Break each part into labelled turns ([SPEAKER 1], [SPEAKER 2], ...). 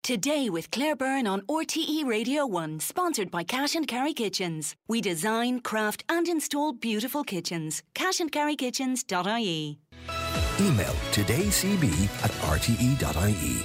[SPEAKER 1] Today with Claire Byrne on RTE Radio 1, sponsored by Cash and Carry Kitchens. We design, craft and install beautiful kitchens. cashandcarrykitchens.ie.
[SPEAKER 2] Email todaycb@rte.ie.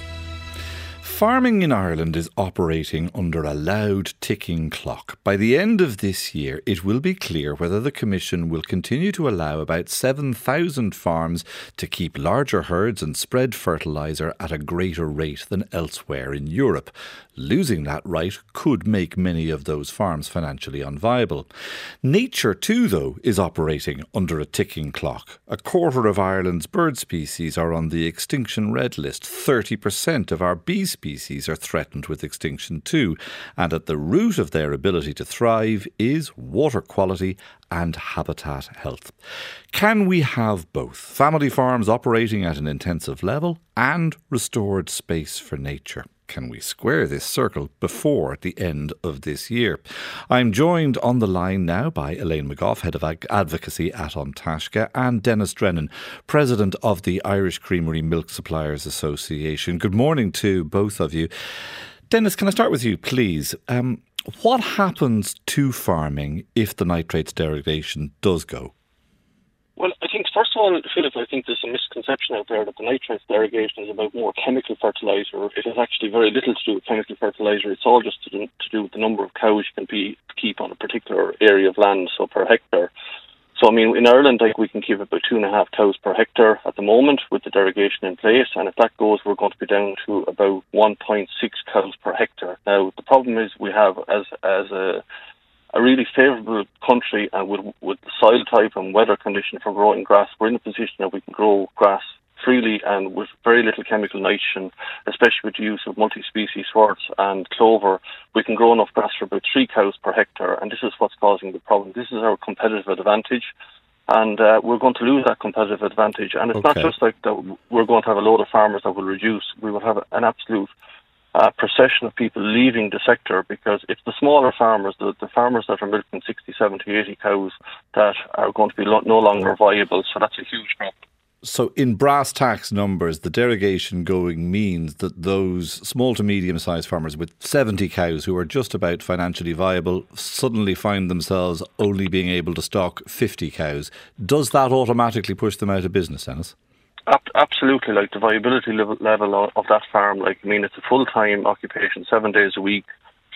[SPEAKER 3] Farming in Ireland is operating under a loud ticking clock. By the end of this year, it will be clear whether the Commission will continue to allow about 7,000 farms to keep larger herds and spread fertiliser at a greater rate than elsewhere in Europe. Losing that right could make many of those farms financially unviable. Nature too, though, is operating under a ticking clock. A quarter of Ireland's bird species are on the extinction red list. 30% of our bee species are threatened with extinction too. And at the root of their ability to thrive is water quality and habitat health. Can we have both? Family farms operating at an intensive level and restored space for nature. Can we square this circle before the end of this year? I'm joined on the line now by Elaine McGough, Head of Advocacy at An Taisce, and Denis Drennan, President of the Irish Creamery Milk Suppliers Association. Good morning to both of you. Denis, can I start with you, please? What happens to farming if the nitrates derogation does go?
[SPEAKER 4] Well, I think, first of all, Philip, I think there's a misconception out there that the nitrates derogation is about more chemical fertiliser. It has actually very little to do with chemical fertiliser. It's all just to do with the number of cows you can keep on a particular area of land, so per hectare. So, I mean, in Ireland, we can keep about 2.5 cows per hectare at the moment with the derogation in place. And if that goes, we're going to be down to about 1.6 cows per hectare. Now, the problem is we have, as a really favourable country and with the soil type and weather condition for growing grass, we're in a position that we can grow grass freely and with very little chemical nitrogen, especially with the use of multi-species swords and clover. We can grow enough grass for about 3 cows per hectare, and this is what's causing the problem. This is our competitive advantage, and we're going to lose that competitive advantage. And it's not just like that we're going to have a load of farmers that will reduce. We will have an absolute procession of people leaving the sector, because it's the smaller farmers, the farmers that are milking 60, 70, 80 cows that are going to be no longer viable. So that's a huge problem.
[SPEAKER 3] So in brass tacks numbers, the derogation going means that those small to medium-sized farmers with 70 cows who are just about financially viable suddenly find themselves only being able to stock 50 cows. Does that automatically push them out of business, Denis?
[SPEAKER 4] Absolutely. The viability level of that farm, it's a full-time occupation, 7 days a week,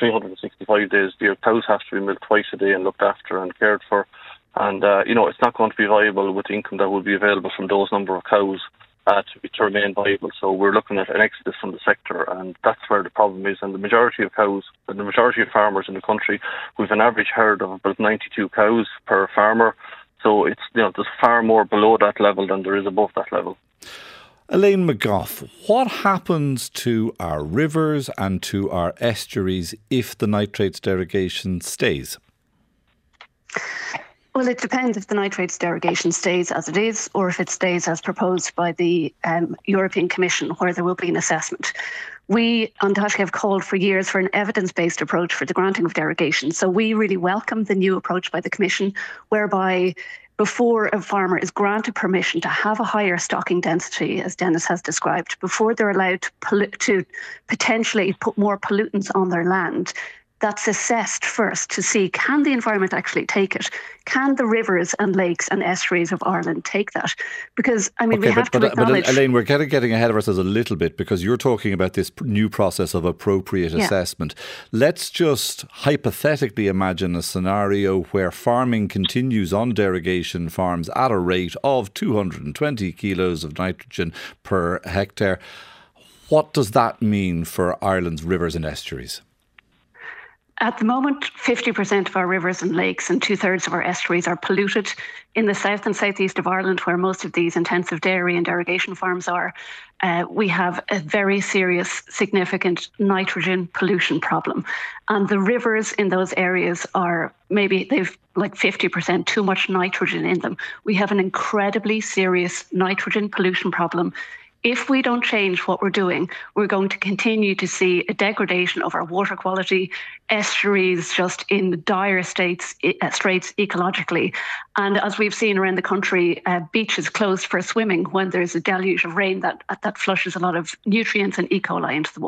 [SPEAKER 4] 365 days a year. Cows have to be milked twice a day and looked after and cared for. And, it's not going to be viable with the income that will be available from those number of cows to remain viable. So we're looking at an exodus from the sector, and that's where the problem is. And the majority of cows, and the majority of farmers in the country, we've an average herd of about 92 cows per farmer. So it's, there's far more below that level than there is above that level.
[SPEAKER 3] Elaine McGough, what happens to our rivers and to our estuaries if the nitrates derogation stays?
[SPEAKER 5] Well, it depends if the nitrates derogation stays as it is or if it stays as proposed by the European Commission, where there will be an assessment. We, An Taisce, have called for years for an evidence-based approach for the granting of derogation. So we really welcome the new approach by the Commission, whereby before a farmer is granted permission to have a higher stocking density, as Denis has described, before they're allowed to potentially put more pollutants on their land, that's assessed first to see, can the environment actually take it? Can the rivers and lakes and estuaries of Ireland take that? Because, we have to acknowledge...
[SPEAKER 3] But Elaine, we're getting ahead of ourselves a little bit, because you're talking about this new process of appropriate assessment. Let's just hypothetically imagine a scenario where farming continues on derogation farms at a rate of 220 kilos of nitrogen per hectare. What does that mean for Ireland's rivers and estuaries?
[SPEAKER 5] At the moment, 50% of our rivers and lakes and 2/3 of our estuaries are polluted. In the south and southeast of Ireland, where most of these intensive dairy and irrigation farms are, we have a very serious, significant nitrogen pollution problem. And the rivers in those areas are they've 50% too much nitrogen in them. We have an incredibly serious nitrogen pollution problem. If we don't change what we're doing, we're going to continue to see a degradation of our water quality, estuaries just in dire straits ecologically. And as we've seen around the country, beaches closed for swimming when there's a deluge of rain that flushes a lot of nutrients and E. coli into the water.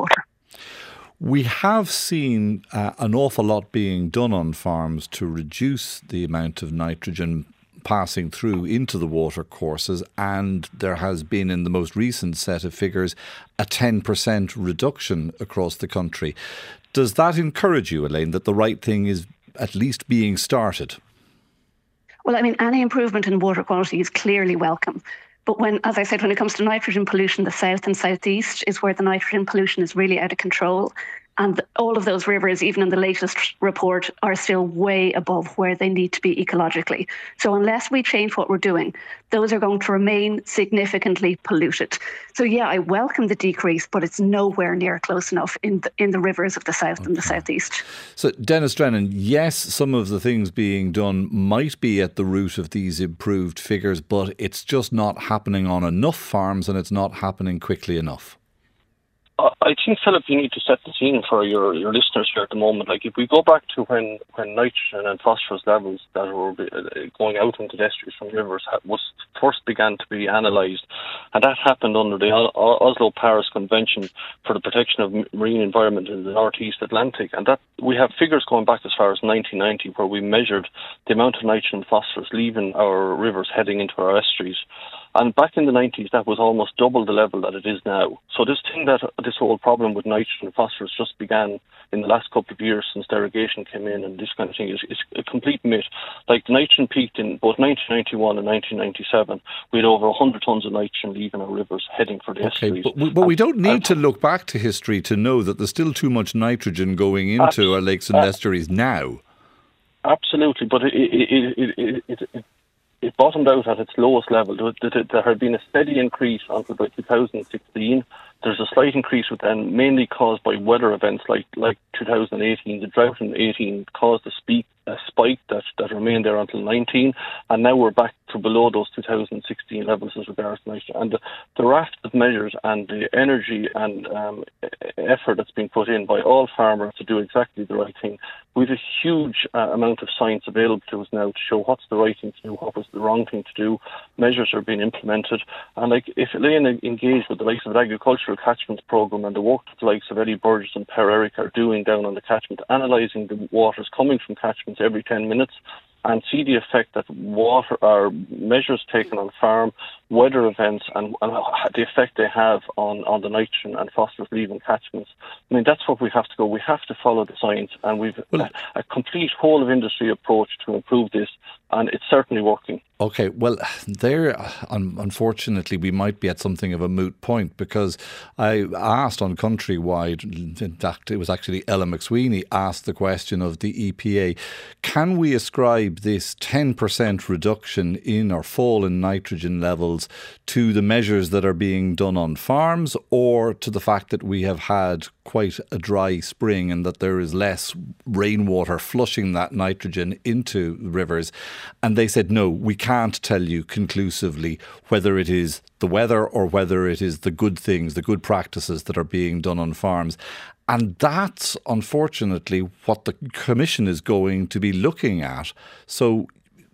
[SPEAKER 3] We have seen an awful lot being done on farms to reduce the amount of nitrogen passing through into the watercourses, and there has been, in the most recent set of figures, a 10% reduction across the country. Does that encourage you, Elaine, that the right thing is at least being started?
[SPEAKER 5] Well, I mean, any improvement in water quality is clearly welcome. But as I said, when it comes to nitrogen pollution, the south and southeast is where the nitrogen pollution is really out of control. And all of those rivers, even in the latest report, are still way above where they need to be ecologically. So unless we change what we're doing, those are going to remain significantly polluted. So yeah, I welcome the decrease, but it's nowhere near close enough in the rivers of the south and the southeast.
[SPEAKER 3] So Denis Drennan, yes, some of the things being done might be at the root of these improved figures, but it's just not happening on enough farms and it's not happening quickly enough.
[SPEAKER 4] I think, Philip, you need to set the scene for your listeners here at the moment. Like, if we go back to when nitrogen and phosphorus levels that were going out into the estuaries from rivers first began to be analysed, and that happened under the Oslo-Paris Convention for the Protection of Marine Environment in the Northeast Atlantic, and that we have figures going back as far as 1990 where we measured the amount of nitrogen and phosphorus leaving our rivers heading into our estuaries. And back in the 90s, that was almost double the level that it is now. So this whole problem with nitrogen and phosphorus just began in the last couple of years since derogation came in, and this kind of thing is a complete myth. Like, the nitrogen peaked in both 1991 and 1997. We had over 100 tonnes of nitrogen leaving our rivers heading for the estuaries.
[SPEAKER 3] But we don't need to look back to history to know that there's still too much nitrogen going into our lakes and estuaries now. Absolutely,
[SPEAKER 4] but it bottomed out at its lowest level. There had been a steady increase until about 2016. There's a slight increase with then, mainly caused by weather events like 2018. The drought in 18 caused a spike that remained there until 19, and now we're back to below those 2016 levels as regards to nitrogen. And the raft of measures and the energy and effort that's been put in by all farmers to do exactly the right thing. We have a huge amount of science available to us now to show what's the right thing to do, what was the wrong thing to do. Measures are being implemented, and like, if Elaine engaged with the likes of the Agricultural Catchments Programme and the work that the likes of Eddie Burgess and Per Eric are doing down on the catchment, analysing the waters coming from catchments every 10 minutes, and see the effect that water or measures taken on farm, weather events, and the effect they have on the nitrogen and phosphorus leaving catchments. I mean, that's what we have to go. We have to follow the science, and we've a complete whole of industry approach to improve this, and it's certainly working.
[SPEAKER 3] Okay, well, there, unfortunately, we might be at something of a moot point, because I asked on Countrywide, in fact, it was actually Ella McSweeney asked the question of the EPA, can we ascribe this 10% reduction in or fall in nitrogen levels to the measures that are being done on farms, or to the fact that we have had quite a dry spring and that there is less rainwater flushing that nitrogen into rivers? And they said, no, we can't tell you conclusively whether it is the weather or whether it is the good things, the good practices that are being done on farms. And that's unfortunately what the Commission is going to be looking at. So,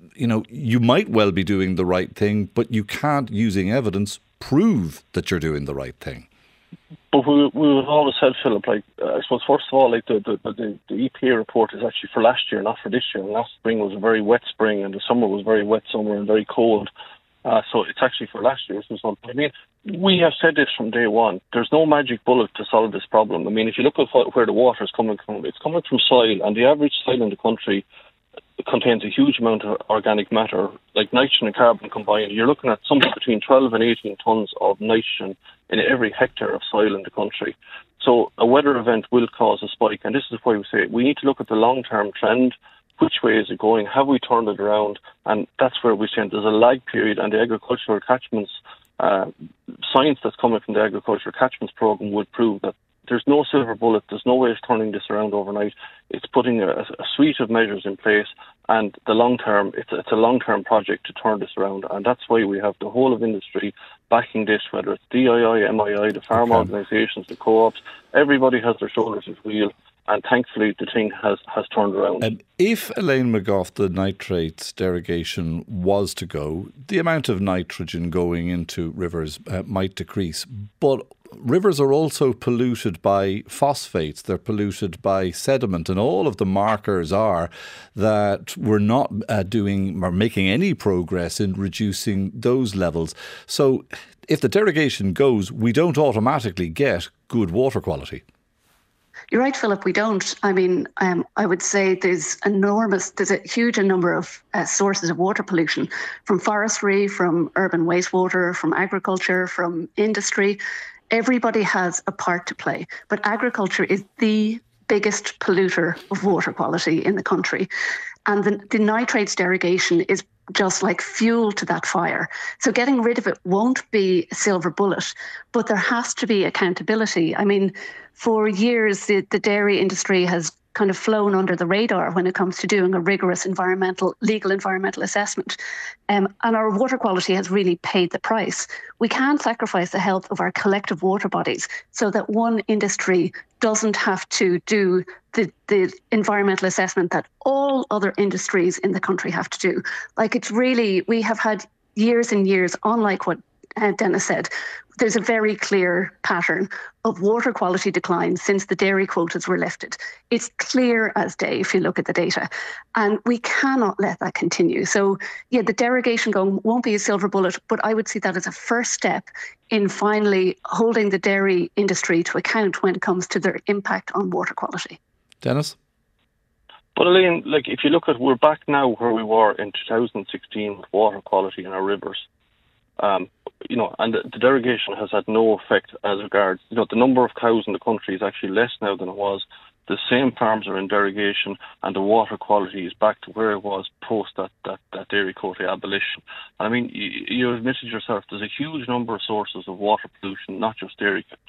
[SPEAKER 3] you might well be doing the right thing, but you can't, using evidence, prove that you're doing the right thing.
[SPEAKER 4] But we always said, Philip, I suppose, first of all, the EPA report is actually for last year, not for this year. And last spring was a very wet spring, and the summer was very wet summer and very cold. So it's actually for last year's result. I mean, we have said this from day one. There's no magic bullet to solve this problem. I mean, if you look at where the water is coming from, it's coming from soil, and the average soil in the country contains a huge amount of organic matter, like nitrogen and carbon combined. You're looking at something between 12 and 18 tonnes of nitrogen in every hectare of soil in the country. So a weather event will cause a spike, and this is why we say we need to look at the long-term trend. Which way is it going? Have we turned it around? And that's where we say there's a lag period, and the agricultural catchments science that's coming from the Agricultural Catchments Programme would prove that there's no silver bullet. There's no way of turning this around overnight. It's putting a suite of measures in place, and the long term, it's a long-term project to turn this around, and that's why we have the whole of industry backing this, whether it's DII, MII, the farm organisations, the co-ops. Everybody has their shoulders at the wheel, and thankfully the thing has turned around.
[SPEAKER 3] If, Elaine McGough, the nitrates derogation was to go, the amount of nitrogen going into rivers might decrease. But rivers are also polluted by phosphates, they're polluted by sediment, and all of the markers are that we're not doing or making any progress in reducing those levels. So if the derogation goes, we don't automatically get good water quality.
[SPEAKER 5] You're right, Philip, we don't. I mean, I would say there's a huge number of sources of water pollution, from forestry, from urban wastewater, from agriculture, from industry. Everybody has a part to play, but agriculture is the biggest polluter of water quality in the country. And the nitrates derogation is just like fuel to that fire. So getting rid of it won't be a silver bullet, but there has to be accountability. I mean, for years, the dairy industry has kind of flown under the radar when it comes to doing a rigorous legal environmental assessment. And our water quality has really paid the price. We can't sacrifice the health of our collective water bodies so that one industry doesn't have to do the environmental assessment that all other industries in the country have to do. Like, it's really, we have had years and years, unlike what Denis said, there's a very clear pattern of water quality decline since the dairy quotas were lifted. It's clear as day if you look at the data, and we cannot let that continue. So, yeah, the derogation going won't be a silver bullet, but I would see that as a first step in finally holding the dairy industry to account when it comes to their impact on water quality.
[SPEAKER 3] Denis?
[SPEAKER 4] But Elaine, like, if you look at, we're back now where we were in 2016 with water quality in our rivers. And the derogation has had no effect as regards, the number of cows in the country is actually less now than it was. The same farms are in derogation, and the water quality is back to where it was post that dairy quota abolition. I mean, you admitted yourself, there's a huge number of sources of water pollution, not just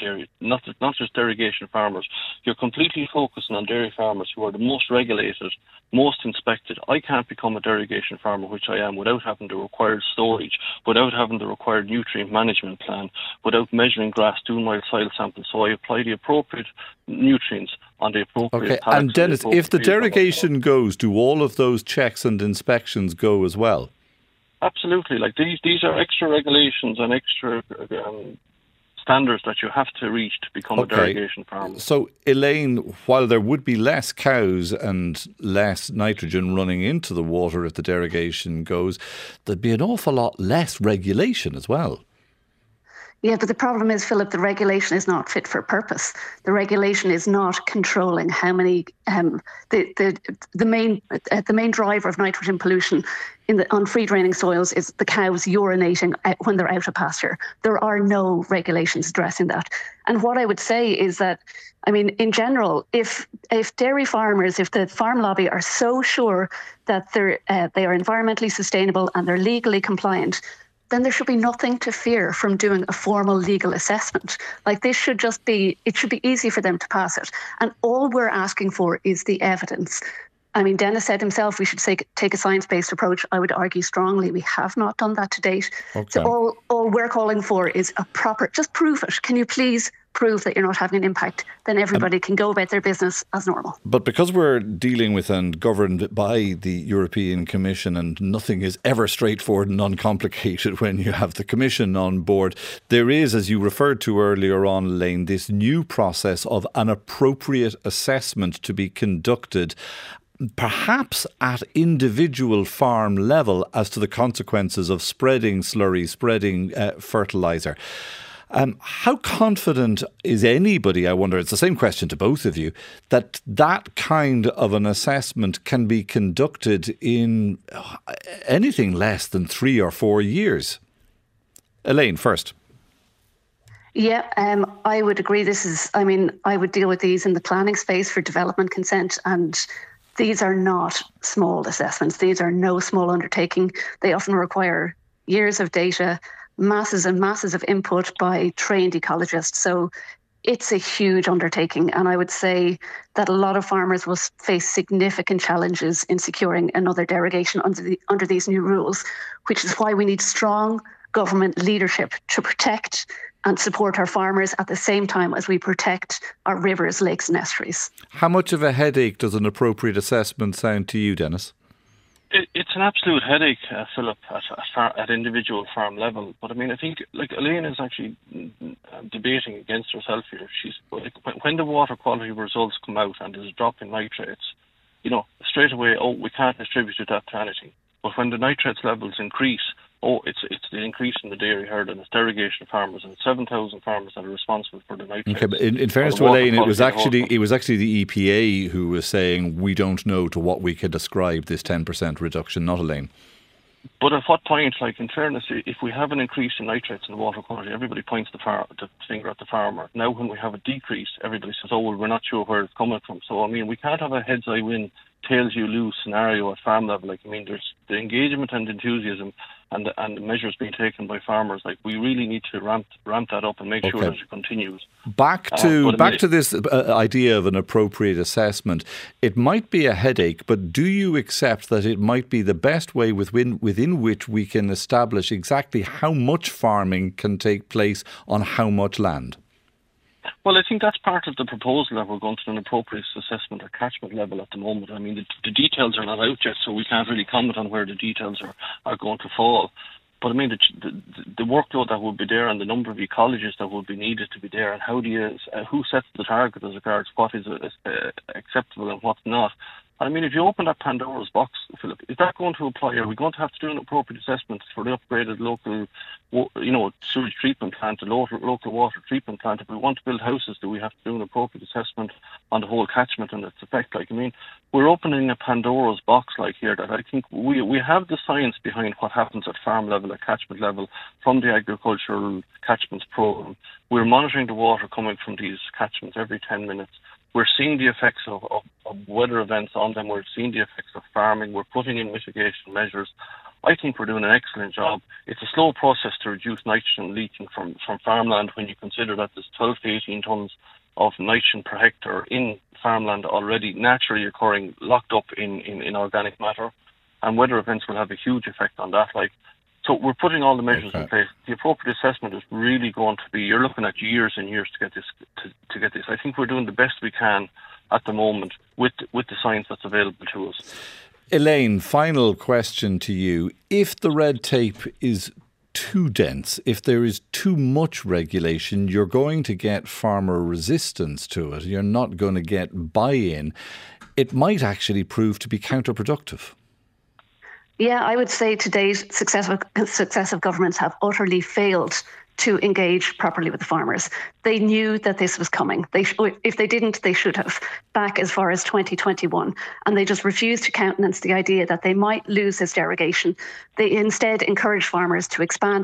[SPEAKER 4] not just derogation farmers. You're completely focusing on dairy farmers who are the most regulated, most inspected. I can't become a derogation farmer, which I am, without having the required storage, without having the required nutrient management plan, without measuring grass, doing my soil sample. So I apply the appropriate nutrients on the appropriate.
[SPEAKER 3] Okay, and Denis, if the derogation goes, do all of those checks and inspections go as well?
[SPEAKER 4] Absolutely. Like, these are extra regulations and extra standards that you have to reach to become a derogation farmer.
[SPEAKER 3] So, Elaine, while there would be less cows and less nitrogen running into the water if the derogation goes, there'd be an awful lot less regulation as well.
[SPEAKER 5] Yeah, but the problem is, Philip, the regulation is not fit for purpose. The regulation is not controlling how many. The main driver of nitrogen pollution on free draining soils is the cows urinating when they're out of pasture. There are no regulations addressing that. And what I would say is that, I mean, in general, if dairy farmers, if the farm lobby are so sure that they are environmentally sustainable and they're legally compliant, then there should be nothing to fear from doing a formal legal assessment. Like, this should just be, it should be easy for them to pass it. And all we're asking for is the evidence. I mean, Denis said himself we should take a science-based approach. I would argue strongly we have not done that to date. Okay. So all we're calling for is a proper, just prove it. Can you please prove that you're not having an impact? Then everybody can go about their business as normal.
[SPEAKER 3] But because we're dealing with and governed by the European Commission, and nothing is ever straightforward and uncomplicated when you have the Commission on board, there is, as you referred to earlier on, Elaine, this new process of an appropriate assessment to be conducted, perhaps at individual farm level, as to the consequences of spreading slurry, spreading fertiliser. How confident is anybody, I wonder, it's the same question to both of you, that that kind of an assessment can be conducted in anything less than 3 or 4 years? Elaine, first.
[SPEAKER 5] Yeah, I would agree. I would deal with these in the planning space for development consent, and these are not small assessments. These are no small undertaking. They often require years of data, masses and masses of input by trained ecologists. So it's a huge undertaking. And I would say that a lot of farmers will face significant challenges in securing another derogation under these new rules, which is why we need strong government leadership to protect and support our farmers at the same time as we protect our rivers, lakes and estuaries.
[SPEAKER 3] How much of a headache does an appropriate assessment sound to you, Denis?
[SPEAKER 4] It's an absolute headache, Philip, at individual farm level. But I mean, I think like Elaine is actually debating against herself here. She's like, when the water quality results come out and there's a drop in nitrates, straight away, we can't distribute that to anything. But when the nitrates levels increase, it's the increase in the dairy herd, and it's irrigation farmers, and it's 7,000 farmers that are responsible for the nitrates.
[SPEAKER 3] Okay, but in fairness to Elaine, it was actually the EPA who was saying we don't know to what we could ascribe this 10% reduction, not Elaine.
[SPEAKER 4] But at what point, like in fairness, if we have an increase in nitrates in the water quality, everybody points the finger at the farmer. Now when we have a decrease, everybody says, well, we're not sure where it's coming from. So, I mean, we can't have a heads I win, tails you lose scenario at farm level. Like, I mean, there's the engagement and enthusiasm and the measures being taken by farmers. Like, we really need to ramp that up and make sure that it continues. Back
[SPEAKER 3] to this idea of an appropriate assessment. It might be a headache, but do you accept that it might be the best way within which we can establish exactly how much farming can take place on how much land?
[SPEAKER 4] Well, I think that's part of the proposal that we're going to do an appropriate assessment at catchment level at the moment. I mean, the details are not out yet, so we can't really comment on where the details are going to fall. But I mean, the workload that would be there and the number of ecologists that would be needed to be there, and who sets the target as regards what is acceptable and what's not. I mean, if you open that Pandora's box, Philip, is that going to apply? Are we going to have to do an appropriate assessment for the upgraded local, sewage treatment plant, the local water treatment plant? If we want to build houses, do we have to do an appropriate assessment on the whole catchment and its effect? Like, I mean, we're opening a Pandora's box like here that I think we have the science behind what happens at farm level, at catchment level, from the agricultural catchments program. We're monitoring the water coming from these catchments every 10 minutes. We're seeing the effects of weather events on them. We're seeing the effects of farming. We're putting in mitigation measures. I think we're doing an excellent job. It's a slow process to reduce nitrogen leaching from farmland when you consider that there's 12 to 18 tonnes of nitrogen per hectare in farmland already naturally occurring, locked up in organic matter. And weather events will have a huge effect on that. So we're putting all the measures in place. The appropriate assessment is really going to be, you're looking at years and years to get this. I think we're doing the best we can at the moment with the science that's available to us.
[SPEAKER 3] Elaine, final question to you. If the red tape is too dense, if there is too much regulation, you're going to get farmer resistance to it. You're not going to get buy-in. It might actually prove to be counterproductive.
[SPEAKER 5] Yeah, I would say today's successive governments have utterly failed to engage properly with the farmers. They knew that this was coming. If they didn't, they should have, back as far as 2021. And they just refused to countenance the idea that they might lose this derogation. They instead encouraged farmers to expand.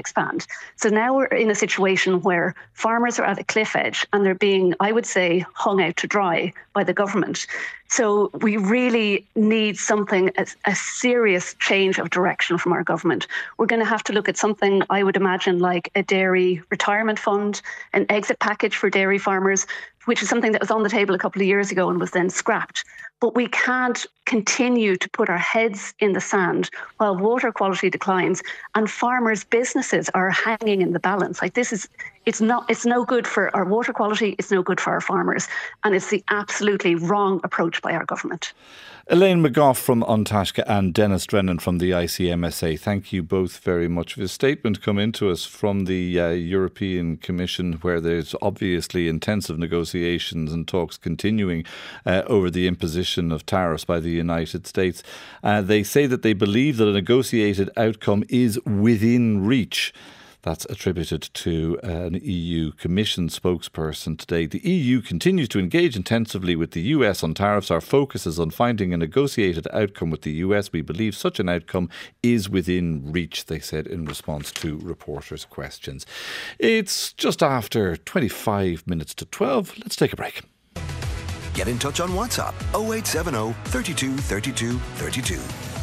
[SPEAKER 5] So now we're in a situation where farmers are at a cliff edge and they're being, I would say, hung out to dry by the government. So we really need something, a serious change of direction from our government. We're going to have to look at something, I would imagine, like a dairy retirement fund, an exit package for dairy farmers, which is something that was on the table a couple of years ago and was then scrapped. But we can't continue to put our heads in the sand while water quality declines and farmers' businesses are hanging in the balance. Like, it's no good for our water quality, it's no good for our farmers, and it's the absolutely wrong approach by our government.
[SPEAKER 3] Elaine McGough from An Taisce and Dennis Drennan from the ICMSA, thank you both very much. A statement come into us from the European Commission, where there's obviously intensive negotiations and talks continuing over the imposition of tariffs by the United States. They say that they believe that a negotiated outcome is within reach. That's attributed to an EU Commission spokesperson today. The EU continues to engage intensively with the US on tariffs. Our focus is on finding a negotiated outcome with the US. We believe such an outcome is within reach, they said in response to reporters' questions. It's just after 25 minutes to 12. Let's take a break.
[SPEAKER 2] Get in touch on WhatsApp 0870 32 32 32.